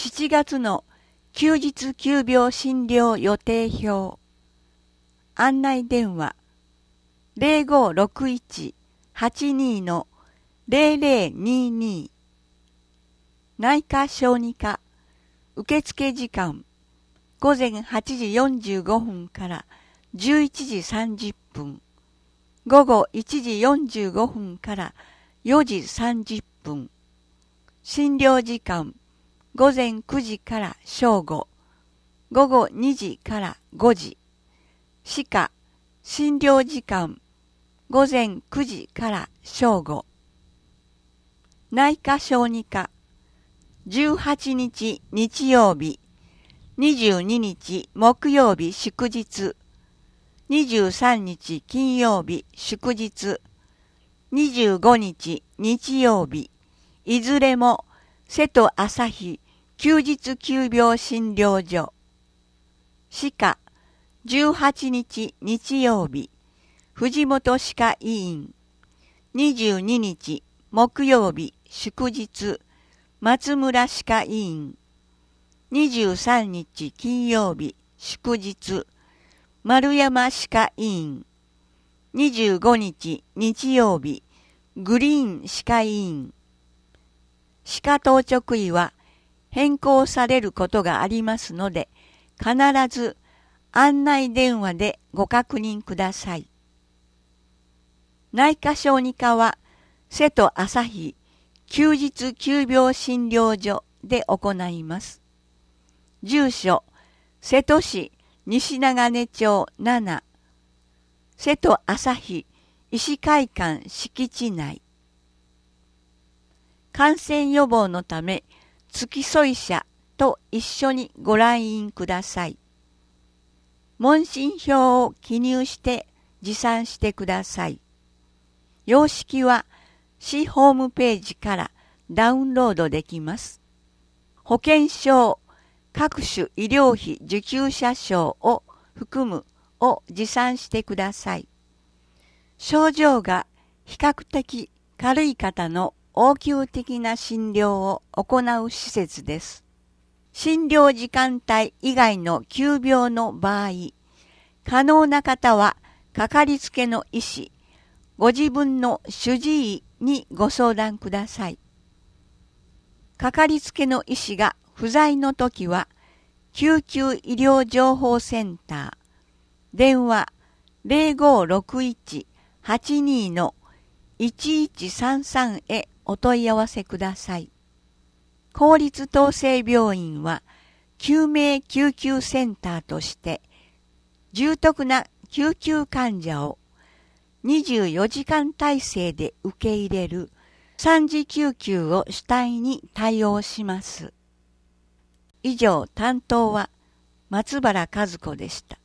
7月の休日急病診療予定表。案内電話 0561-82-0022 内科小児科受付時間午前8時45分から11時30分午後1時45分から4時30分診療時間午前9時から正午、午後2時から5時、歯科、診療時間、午前9時から正午。内科小児科、18日日曜日、22日木曜日祝日、23日金曜日祝日、25日日曜日、いずれも瀬戸朝日休日急病診療所。歯科18日日曜日藤本歯科医院。22日木曜日祝日松村歯科医院。23日金曜日祝日丸山歯科医院。25日日曜日グリーン歯科医院。歯科当直医は変更されることがありますので、必ず案内電話でご確認ください。内科小児科は瀬戸朝日休日急病診療所で行います。住所、瀬戸市西長根町7、瀬戸朝日医師会館敷地内。感染予防のため、付き添い者と一緒にご来院ください。問診票を記入して持参してください。様式は市ホームページからダウンロードできます。保険証、各種医療費受給者証を含むを持参してください。症状が比較的軽い方の応急的な診療を行う施設です。診療時間帯以外の急病の場合、可能な方はかかりつけの医師、ご自分の主治医にご相談ください。かかりつけの医師が不在のときは、救急医療情報センター、電話 0561-82-1133 へお問い合わせください。公立統制病院は救命救急センターとして重篤な救急患者を24時間体制で受け入れる3次救急を主体に対応します。以上、担当は松原和子でした。